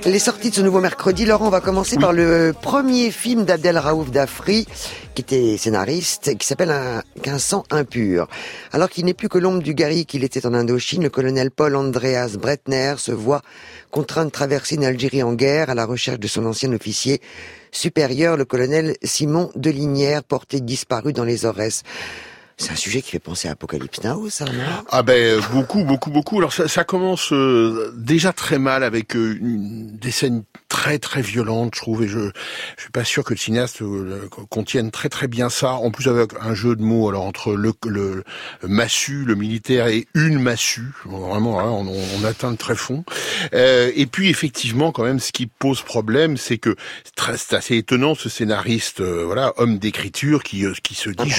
Les sorties de ce nouveau mercredi, Laurent, on va commencer par le premier film d'Abdel Raouf Dafri, qui était scénariste, qui s'appelle Qu'un sang impur. Alors qu'il n'est plus que l'ombre du guerrier qu'il était en Indochine, le colonel Paul Andreas Breitner se voit contraint de traverser une Algérie en guerre à la recherche de son ancien officier supérieur, le colonel Simon Delinière, porté disparu dans les Aurès. C'est un sujet qui fait penser à Apocalypse Now, ça, non? Ah ben beaucoup. Alors ça commence déjà très mal avec des scènes très très violentes, je trouve, et je suis pas sûr que le cinéaste contienne très très bien ça. En plus avec un jeu de mots, alors entre le massue, le militaire et une massue, vraiment, hein, on atteint le tréfond. Et puis effectivement, quand même, ce qui pose problème, c'est que c'est assez étonnant ce scénariste, homme d'écriture qui se dit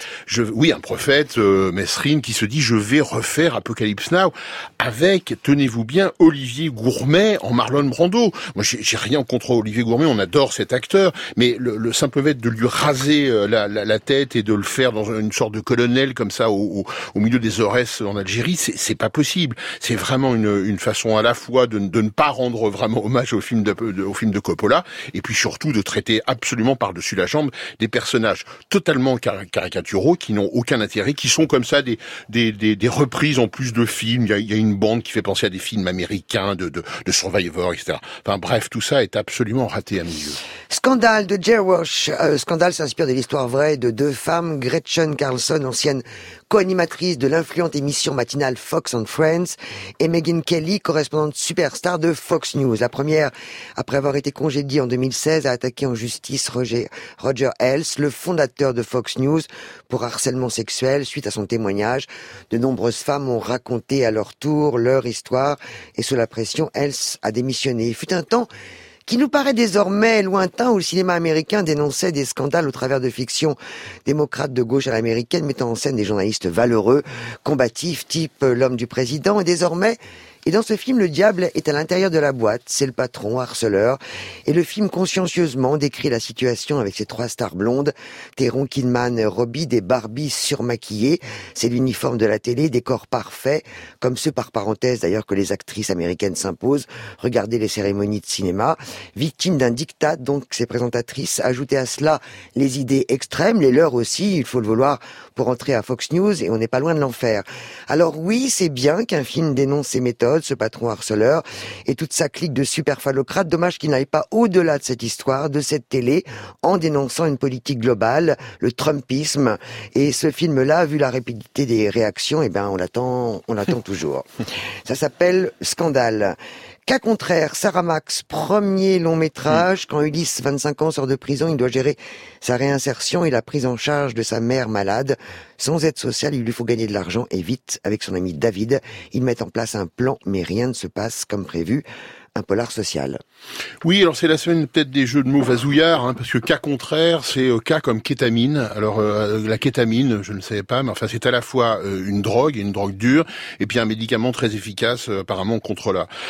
un prophète, Mesrine, qui se dit je vais refaire Apocalypse Now avec, tenez-vous bien, Olivier Gourmet en Marlon Brando. Moi j'ai rien contre Olivier Gourmet, on adore cet acteur, mais le simple fait de lui raser la tête et de le faire dans une sorte de colonel comme ça au milieu des Aurès en Algérie, c'est pas possible. C'est vraiment une façon à la fois de ne pas rendre vraiment hommage au film de Coppola, et puis surtout de traiter absolument par-dessus la jambe des personnages totalement caricaturaux qui n'ont aucun intérêt, qui sont comme ça des reprises en plus de films. Il y a une bande qui fait penser à des films américains de Survivor, etc. Enfin bref, tout ça est absolument raté à mes yeux. Scandale de Jerry Walsh. Scandale s'inspire de l'histoire vraie de deux femmes, Gretchen Carlson, ancienne co-animatrice de l'influente émission matinale Fox and Friends, et Megyn Kelly, correspondante superstar de Fox News. La première, après avoir été congédiée en 2016, a attaqué en justice Roger Ailes, le fondateur de Fox News, pour harcèlement sexuel. Suite à son témoignage, de nombreuses femmes ont raconté à leur tour leur histoire, et sous la pression, Ailes a démissionné. Il fut un temps qui nous paraît désormais lointain, où le cinéma américain dénonçait des scandales au travers de fictions démocrates de gauche à l'américaine, mettant en scène des journalistes valeureux, combatifs, type l'homme du président. Et désormais, et dans ce film, le diable est à l'intérieur de la boîte, c'est le patron, harceleur. Et le film consciencieusement décrit la situation avec ses trois stars blondes, Theron, Kidman, Robbie, des Barbies surmaquillées. C'est l'uniforme de la télé, des corps parfaits, comme ceux par parenthèse d'ailleurs que les actrices américaines s'imposent. Regardez les cérémonies de cinéma. Victimes d'un diktat, donc ces présentatrices, ajoutez à cela les idées extrêmes, les leurs aussi, il faut le vouloir pour entrer à Fox News, et on n'est pas loin de l'enfer. Alors oui, c'est bien qu'un film dénonce ces méthodes, ce patron harceleur et toute sa clique de superphallocrates. Dommage qu'il n'aille pas au-delà de cette histoire, de cette télé, en dénonçant une politique globale, le Trumpisme. Et ce film-là, vu la rapidité des réactions, on l'attend toujours. Ça s'appelle Scandale. Cas contraire, Sarah Max, premier long métrage. Quand Ulysse, 25 ans, sort de prison, il doit gérer sa réinsertion et la prise en charge de sa mère malade. Sans aide sociale, il lui faut gagner de l'argent, et vite. Avec son ami David, ils mettent en place un plan, mais rien ne se passe comme prévu. Un polar social. Oui, alors c'est la semaine peut-être des jeux de mots vasouillards, parce que cas contraire, c'est cas comme kétamine. Alors la kétamine, je ne savais pas, mais enfin c'est à la fois une drogue dure, et puis un médicament très efficace apparemment contre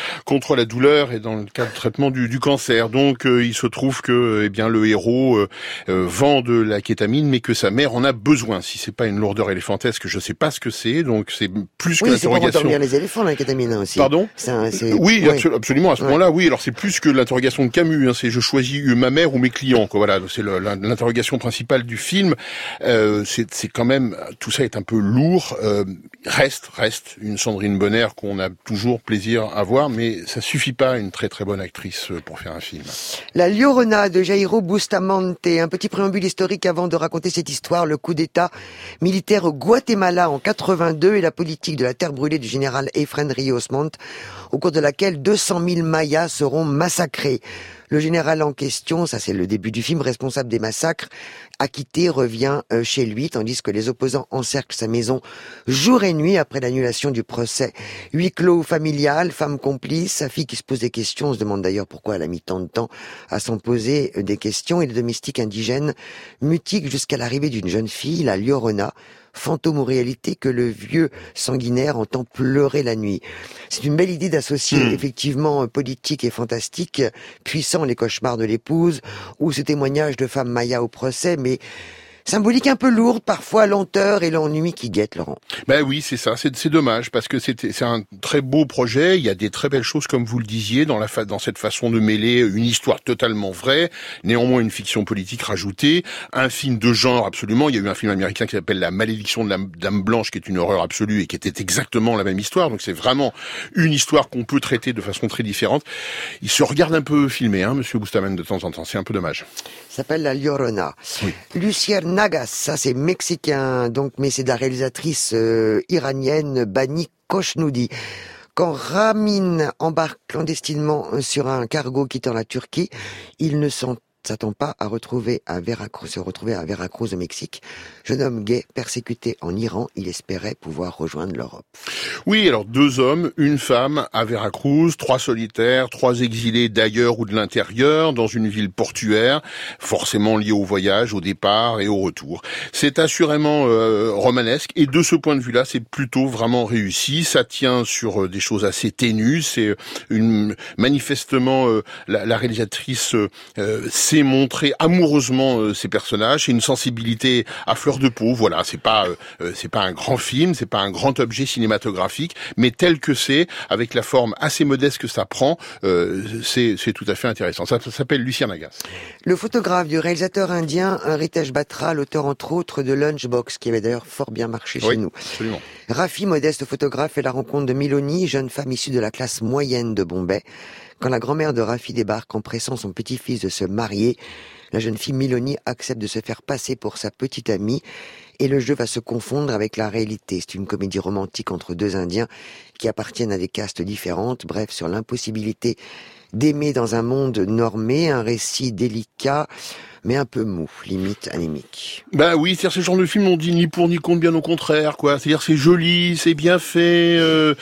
la douleur et dans le cas de traitement du cancer. Donc il se trouve que le héros vend de la kétamine, mais que sa mère en a besoin. Si c'est pas une lourdeur éléphantesque, je sais pas ce que c'est. Donc c'est plus que l'interrogation. Oui, c'est pour endormir les éléphants, la kétamine aussi. Pardon ? Oui, absolument. À ce moment-là, oui. Alors c'est plus que l'interrogation de Camus. C'est je choisis ma mère ou mes clients. Voilà, c'est l'interrogation principale du film. C'est quand même, tout ça est un peu lourd. Reste une Sandrine Bonnaire qu'on a toujours plaisir à voir, mais ça suffit pas, une très très bonne actrice pour faire un film. La Llorona de Jairo Bustamante. Un petit préambule historique avant de raconter cette histoire. Le coup d'État militaire au Guatemala en 82 et la politique de la terre brûlée du général Efren Ríos Montt, au cours de laquelle 200 000 Mayas seront massacrés. Le général en question, ça c'est le début du film, responsable des massacres, acquitté, revient chez lui, tandis que les opposants encerclent sa maison jour et nuit après l'annulation du procès. Huis clos familial, femme complice, sa fille qui se pose des questions, on se demande d'ailleurs pourquoi elle a mis tant de temps à s'en poser des questions, et le domestique indigène mutique jusqu'à l'arrivée d'une jeune fille, la Llorona, fantôme ou réalité que le vieux sanguinaire entend pleurer la nuit. C'est une belle idée d'associer effectivement politique et fantastique, puissant les cauchemars de l'épouse, ou ce témoignage de femme Maya au procès, mais Symbolique un peu lourde, parfois lenteur et l'ennui qui guette, Laurent. Ben oui, c'est ça. C'est dommage parce que c'est un très beau projet. Il y a des très belles choses, comme vous le disiez, dans cette façon de mêler une histoire totalement vraie, néanmoins une fiction politique rajoutée, un film de genre absolument. Il y a eu un film américain qui s'appelle La Malédiction de la Dame Blanche, qui est une horreur absolue et qui était exactement la même histoire. Donc c'est vraiment une histoire qu'on peut traiter de façon très différente. Il se regarde un peu filmé, Monsieur Bustamante, de temps en temps. C'est un peu dommage. Ça s'appelle La Llorona. Oui. Lucien Nagas, ça c'est mexicain, donc, mais c'est de la réalisatrice iranienne Bani Koshnoudi. Quand Ramin embarque clandestinement sur un cargo quittant la Turquie, il ne s'attend pas à se retrouver à Veracruz au Mexique. Jeune homme gay persécuté en Iran, il espérait pouvoir rejoindre l'Europe. Oui, alors 2 hommes, une femme à Veracruz, 3 solitaires, 3 exilés d'ailleurs ou de l'intérieur, dans une ville portuaire, forcément liée au voyage, au départ et au retour. C'est assurément romanesque, et de ce point de vue-là, c'est plutôt vraiment réussi. Ça tient sur des choses assez ténues. C'est manifestement la réalisatrice sait montrer amoureusement ces personnages. C'est une sensibilité à fleur de peau. Voilà, c'est pas un grand film, c'est pas un grand objet cinématographique, mais tel que c'est, avec la forme assez modeste que ça prend, c'est tout à fait intéressant. Ça s'appelle Lucien Nagas. Le photographe du réalisateur indien Ritesh Batra, l'auteur entre autres de Lunchbox, qui avait d'ailleurs fort bien marché chez nous. Absolument. Rafi, modeste photographe, fait la rencontre de Miloni, jeune femme issue de la classe moyenne de Bombay. Quand la grand-mère de Rafi débarque en pressant son petit-fils de se marier, la jeune fille Miloni accepte de se faire passer pour sa petite amie et le jeu va se confondre avec la réalité. C'est une comédie romantique entre 2 Indiens qui appartiennent à des castes différentes. Bref, sur l'impossibilité d'aimer dans un monde normé, un récit délicat mais un peu mou, limite anémique. Bah oui, c'est-à-dire ce genre de film on dit ni pour ni contre, bien au contraire, quoi. C'est-à-dire c'est joli, c'est bien fait,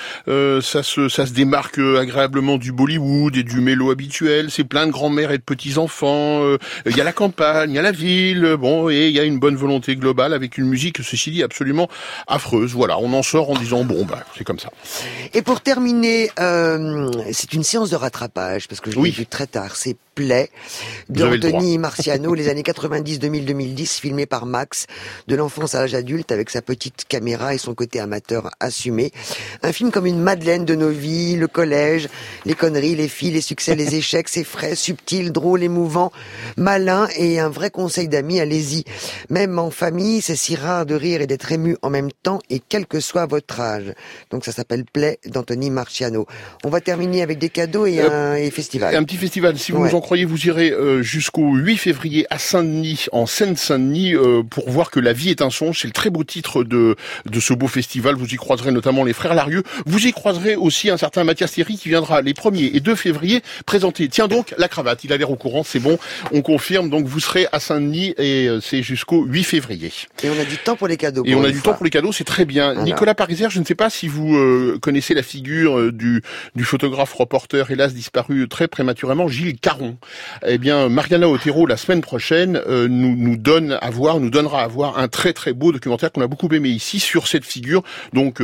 ça se démarque agréablement du Bollywood et du mélo habituel. C'est plein de grands-mères et de petits-enfants. Il y a la campagne, il y a la ville, bon, et il y a une bonne volonté globale avec une musique, ceci dit, absolument affreuse. Voilà, on en sort en disant bon, bah c'est comme ça. Et pour terminer, c'est une séance de rattrapage parce que je l'ai vu très tard. C'est Play d'Anthony Marciano, les années 90, 2000, 2010, filmé par Max, de l'enfance à l'âge adulte avec sa petite caméra et son côté amateur assumé. Un film comme une Madeleine de nos vies, le collège, les conneries, les filles, les succès, les échecs, c'est frais, subtil, drôle, émouvant, malin et un vrai conseil d'amis, allez-y. Même en famille, c'est si rare de rire et d'être ému en même temps et quel que soit votre âge. Donc ça s'appelle Play d'Anthony Marciano. On va terminer avec des cadeaux et un festival. Un petit festival, si vous en croyez, vous irez jusqu'au 8 février à Saint-Denis, en Seine-Saint-Denis, pour voir que La vie est un songe. C'est le très beau titre de ce beau festival. Vous y croiserez notamment les frères Larieux. Vous y croiserez aussi un certain Mathias Thierry qui viendra les 1er et 2 février présenter. Tiens donc, la cravate. Il a l'air au courant, c'est bon. On confirme. Donc vous serez à Saint-Denis et c'est jusqu'au 8 février. Et on a du temps pour les cadeaux. Et on a du temps pour les cadeaux, c'est très bien. Voilà. Nicolas Pariser, je ne sais pas si vous connaissez la figure du photographe reporter, hélas disparu très prématurément, Gilles Caron. Eh bien, Mariana Otero, la semaine prochaine, nous donnera à voir un très très beau documentaire qu'on a beaucoup aimé ici sur cette figure. Donc,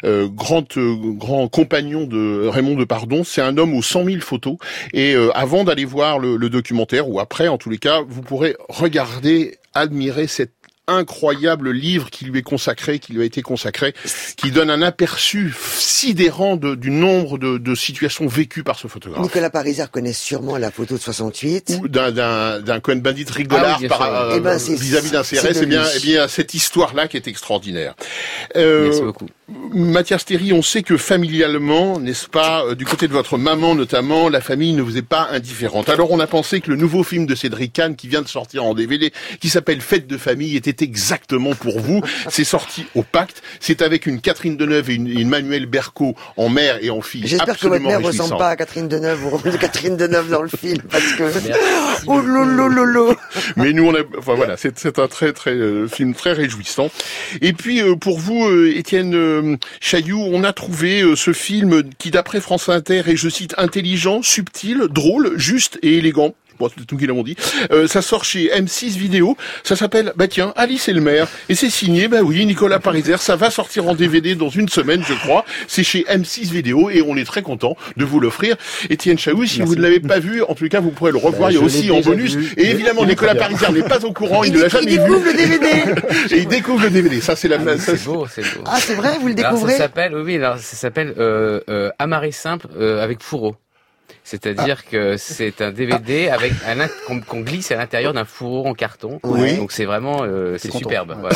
grand compagnon de Raymond Depardon. C'est un homme aux 100 000 photos. Et avant d'aller voir le documentaire, ou après, en tous les cas, vous pourrez regarder, admirer cette incroyable livre qui lui a été consacré, qui donne un aperçu sidérant du nombre de situations vécues par ce photographe. Nicolas Pariser connaît sûrement la photo de 68. Ou d'un Cohn-Bendit rigolard vis-à-vis d'un CRS. Eh bien, cette histoire-là qui est extraordinaire. Merci beaucoup. Mathias Thierry, on sait que familialement, n'est-ce pas, du côté de votre maman notamment, la famille ne vous est pas indifférente. Alors on a pensé que le nouveau film de Cédric Kahn qui vient de sortir en DVD, qui s'appelle Fête de famille, était exactement pour vous. C'est sorti au Pacte. C'est avec une Catherine Deneuve et une Manuelle Bercot en mère et en fille. J'espère que votre mère ne ressemble pas à Catherine Deneuve ou rôle de Catherine Deneuve dans le film, parce que oh lolo. Mais nous c'est un très film très réjouissant. Et puis pour vous, Étienne Chailloux, on a trouvé ce film qui, d'après France Inter, est, je cite, intelligent, subtil, drôle, juste et élégant. Bon, c'est tout qui l'ont dit. Ça sort chez M6 Vidéo. Ça s'appelle, Alice et le maire. Et c'est signé, Nicolas Pariser. Ça va sortir en DVD dans une semaine, je crois. C'est chez M6 Vidéo et on est très content de vous l'offrir. Étienne Chaoui, si vous ne l'avez pas vu, en tout cas, vous pourrez le revoir. Il y a aussi en bonus. Et évidemment, Nicolas Pariser n'est pas au courant. Il ne l'a jamais vu. Il découvre le DVD. Et il découvre le DVD. Ça, c'est la c'est beau. Ah, c'est vrai, vous le découvrez? Ça s'appelle Amarré simple avec fourreau. C'est-à-dire que c'est un DVD avec qu'on glisse à l'intérieur d'un fourreau en carton. Oui. Donc c'est vraiment c'est superbe. Voilà.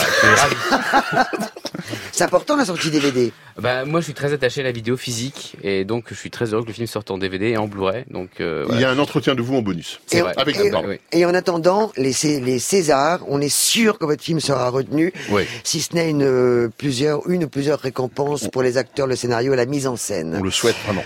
C'est important la sortie DVD. Moi je suis très attaché à la vidéo physique et donc je suis très heureux que le film sorte en DVD et en Blu-ray. Donc voilà. Il y a un entretien de vous en bonus. C'est vrai. Avec et en attendant les Césars, on est sûr que votre film sera retenu, si ce n'est une ou plusieurs récompenses pour les acteurs, le scénario et la mise en scène. On le souhaite vraiment.